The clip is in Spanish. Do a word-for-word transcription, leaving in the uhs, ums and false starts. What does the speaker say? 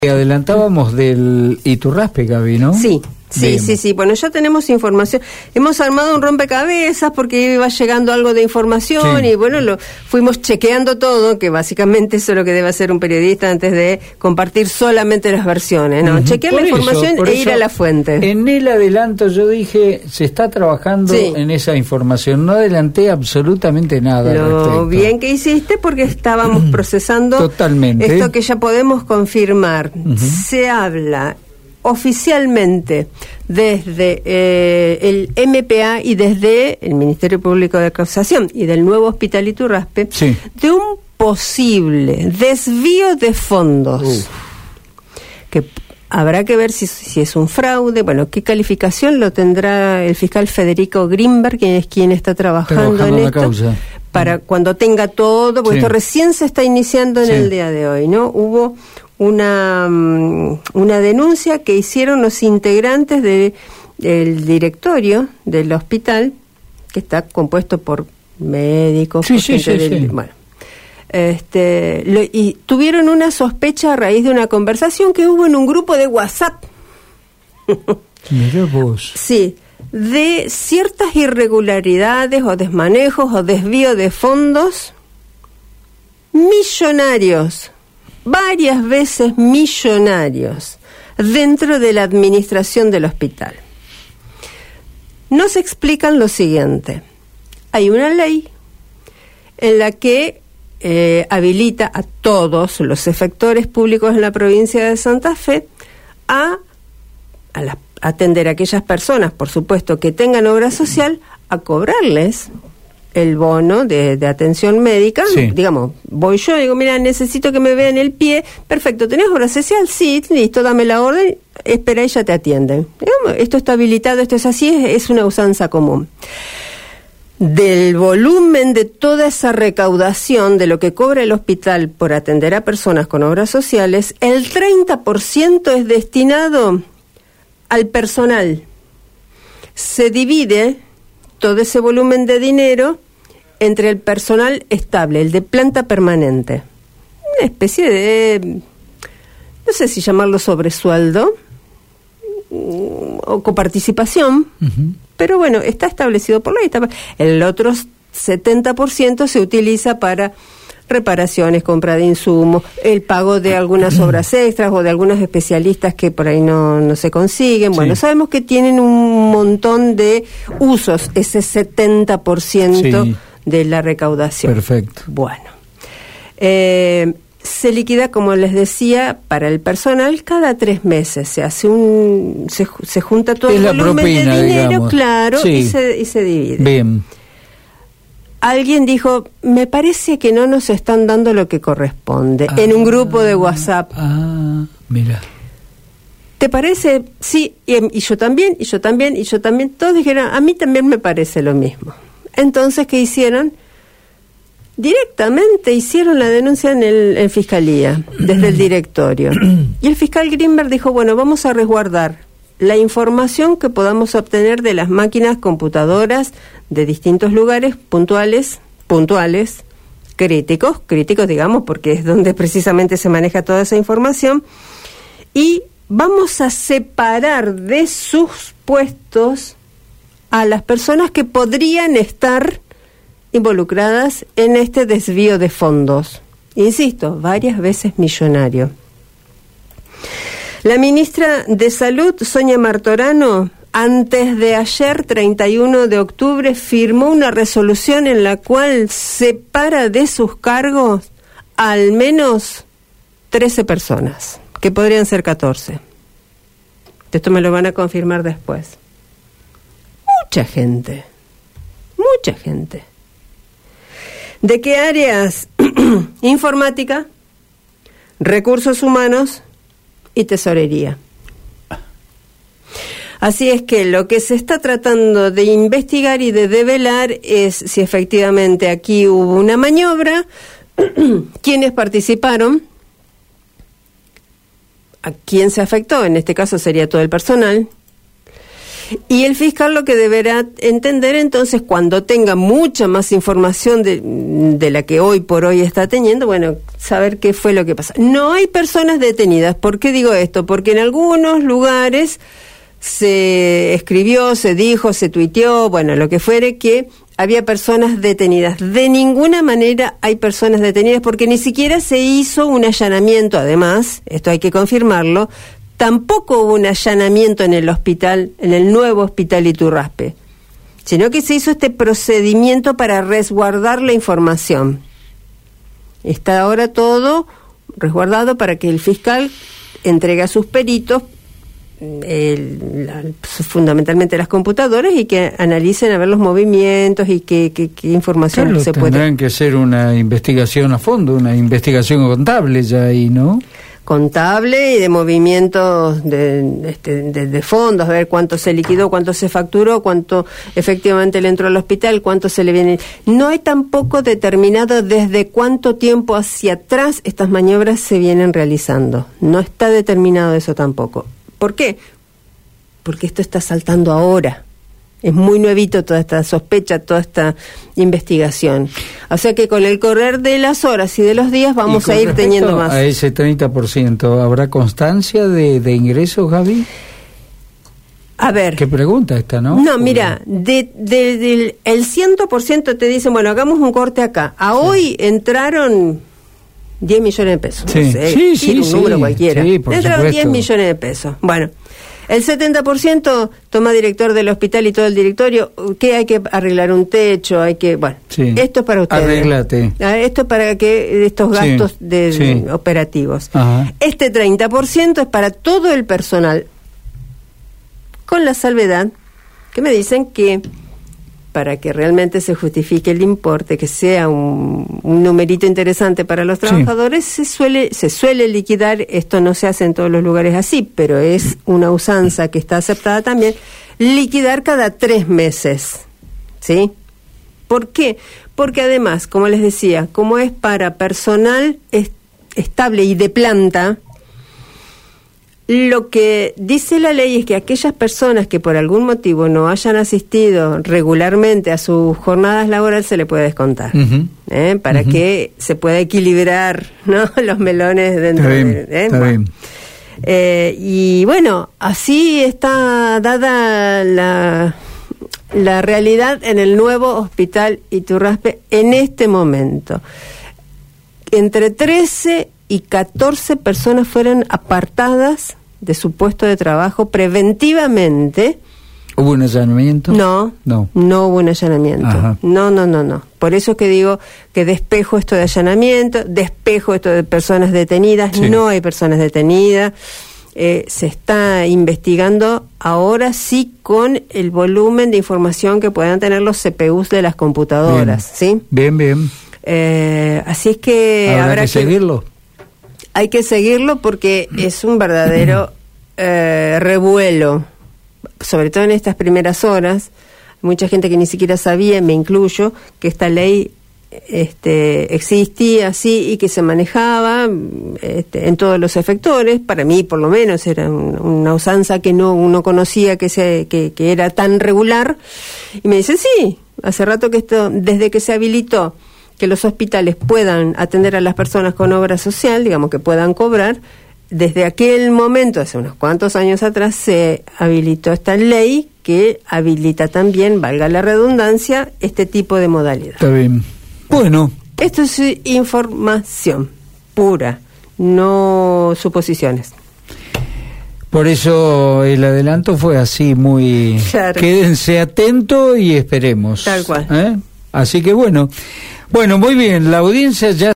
Adelantábamos del Iturraspe, Gaby, ¿no? Sí, sí, Bien. sí, sí. Bueno, ya tenemos información. Hemos armado un rompecabezas porque iba llegando algo de información sí. y bueno, lo fuimos chequeando todo, que básicamente eso es lo que debe hacer un periodista antes de compartir solamente las versiones, ¿no? Uh-huh. Chequear por la información eso, e ir a la fuente. En el adelanto yo dije, se está trabajando sí. en esa información. No adelanté absolutamente nada. Lo bien que hiciste porque estábamos procesando Totalmente. esto que ya podemos confirmar. Uh-huh. Se habla oficialmente desde eh, el M P A y desde el Ministerio Público de Acusación y del nuevo Hospital Iturraspe sí. de un posible desvío de fondos Uf. que habrá que ver si, si es un fraude, bueno, qué calificación lo tendrá el fiscal Federico Grimberg, quien es quien está trabajando, trabajando en, en esto, causa. Para mm. cuando tenga todo, porque sí. esto recién se está iniciando en sí. el día de hoy, ¿no? Hubo una una denuncia que hicieron los integrantes de, del directorio del hospital, que está compuesto por médicos, sí, por sí, sí, del, sí. bueno, este, lo, y tuvieron una sospecha a raíz de una conversación que hubo en un grupo de WhatsApp. Mirá vos. Sí, de ciertas irregularidades o desmanejos o desvío de fondos millonarios. Varias veces millonarios dentro de la administración del hospital. Nos explican lo siguiente: hay una ley en la que eh, habilita a todos los efectores públicos en la provincia de Santa Fe a, a la, atender a aquellas personas, por supuesto, que tengan obra social, a cobrarles el bono de, de atención médica. Sí. Digamos, voy yo y digo, mira, necesito que me vean el pie. Perfecto, ¿tenés obra social? Sí, listo, dame la orden, espera y ya te atienden. Digamos, esto está habilitado, esto es así, es, es una usanza común. Del volumen de toda esa recaudación de lo que cobra el hospital por atender a personas con obras sociales, el treinta por ciento es destinado al personal. Se divide todo ese volumen de dinero entre el personal estable, el de planta permanente. Una especie de, no sé si llamarlo sobresueldo o coparticipación, uh-huh. pero bueno, está establecido por ley. El otro setenta por ciento se utiliza para reparaciones, compra de insumos, el pago de algunas obras extras o de algunos especialistas que por ahí no, no se consiguen. Bueno, sí. sabemos que tienen un montón de usos, ese setenta por ciento sí. de la recaudación. Perfecto. Bueno, eh, se liquida, como les decía, para el personal cada tres meses. Se hace un, se, se junta todo es el volumen propina, de dinero, digamos. Claro, sí. y, se, y se divide. Bien. Alguien dijo, me parece que no nos están dando lo que corresponde, ah, en un grupo de WhatsApp. Ah, mira. ¿Te parece? Sí, y, y yo también, y yo también, y yo también. Todos dijeron, a mí también me parece lo mismo. Entonces, ¿qué hicieron? Directamente hicieron la denuncia en, el, en Fiscalía, desde el directorio. Y el fiscal Grimberg dijo, bueno, vamos a resguardar la información que podamos obtener de las máquinas computadoras de distintos lugares puntuales, puntuales, críticos, críticos digamos, porque es donde precisamente se maneja toda esa información, y vamos a separar de sus puestos a las personas que podrían estar involucradas en este desvío de fondos. Insisto, varias veces millonario. La ministra de Salud, Sonia Martorano, antes de ayer, treinta y uno de octubre, firmó una resolución en la cual separa de sus cargos al menos trece personas, que podrían ser catorce. Esto me lo van a confirmar después. Mucha gente, mucha gente. ¿De qué áreas? Informática, recursos humanos y tesorería. Así es que lo que se está tratando de investigar y de develar es si efectivamente aquí hubo una maniobra, quiénes participaron, a quién se afectó, en este caso sería todo el personal, Y el fiscal lo que deberá entender entonces, cuando tenga mucha más información de, de la que hoy por hoy está teniendo, bueno, saber qué fue lo que pasa. No hay personas detenidas. ¿Por qué digo esto? Porque en algunos lugares se escribió, se dijo, se tuiteó, bueno, lo que fuere, que había personas detenidas. De ninguna manera hay personas detenidas, porque ni siquiera se hizo un allanamiento, además, esto hay que confirmarlo, tampoco hubo un allanamiento en el hospital, en el nuevo hospital Iturraspe, sino que se hizo este procedimiento para resguardar la información. Está ahora todo resguardado para que el fiscal entregue a sus peritos El, la, fundamentalmente las computadoras, y que analicen a ver los movimientos y qué, qué, qué información claro, se puede. Tendrán que hacer una investigación a fondo, una investigación contable ya ahí, ¿no? Contable y de movimientos de, este, de, de fondos, a ver cuánto se liquidó, cuánto se facturó, cuánto efectivamente le entró al hospital, cuánto se le viene. No hay tampoco determinado desde cuánto tiempo hacia atrás estas maniobras se vienen realizando. No está determinado eso tampoco. ¿Por qué? Porque esto está saltando ahora. Es muy nuevito toda esta sospecha, toda esta investigación. O sea que con el correr de las horas y de los días vamos a ir teniendo más. A ese treinta por ciento, ¿habrá constancia de, de ingresos, Gaby? A ver. ¿Qué pregunta esta, no? No, mira, de, de, de, el cien por ciento te dicen, bueno, hagamos un corte acá. A sí. Hoy entraron diez millones de pesos. Sí, no sé, sí, sí, un sí, número cualquiera. Sí, por entraron supuesto. diez millones de pesos. Bueno, el setenta por ciento toma director del hospital y todo el directorio. ¿Qué hay que arreglar? Un techo, hay que... Bueno, sí. Esto es para ustedes. Arréglate. Esto es para que estos gastos sí, de, sí. de operativos. Ajá. Este treinta por ciento es para todo el personal, con la salvedad que me dicen que para que realmente se justifique el importe, que sea un, un numerito interesante para los trabajadores, sí. se suele se suele liquidar. Esto no se hace en todos los lugares así, pero es una usanza que está aceptada también, liquidar cada tres meses, ¿sí? ¿Por qué? Porque además, como les decía, como es para personal est- estable y de planta, lo que dice la ley es que aquellas personas que por algún motivo no hayan asistido regularmente a sus jornadas laborales se le puede descontar, uh-huh. ¿eh? Para uh-huh. que se pueda equilibrar, ¿no? Los melones dentro está bien, de... ¿eh? Está bueno. bien. Eh, y bueno, así está dada la, la realidad en el nuevo hospital Iturraspe en este momento. Entre trece y catorce personas fueron apartadas de su puesto de trabajo preventivamente. ¿Hubo un allanamiento? No, no, no hubo un allanamiento. Ajá. No, no, no, no. Por eso es que digo que despejo esto de allanamiento, despejo esto de personas detenidas. Sí. No hay personas detenidas. Eh, se está investigando ahora sí con el volumen de información que puedan tener los C P Us de las computadoras. Bien, ¿sí? Bien, bien. Eh, así es que habrá habrá que, que seguirlo. Hay que seguirlo porque es un verdadero eh, revuelo, sobre todo en estas primeras horas. Mucha gente que ni siquiera sabía, me incluyo, que esta ley este, existía así y que se manejaba este, en todos los efectores. Para mí, por lo menos, era un, una usanza que no uno conocía que, se, que, que era tan regular. Y me dicen, sí, hace rato que esto, desde que se habilitó que los hospitales puedan atender a las personas con obra social, digamos que puedan cobrar, desde aquel momento, hace unos cuantos años atrás, se habilitó esta ley que habilita también, valga la redundancia, este tipo de modalidad. Está bien. Bueno. Esto es información pura, no suposiciones. Por eso el adelanto fue así, muy... Claro. Quédense atentos y esperemos. Tal cual. ¿Eh? Así que bueno, bueno, muy bien, la audiencia ya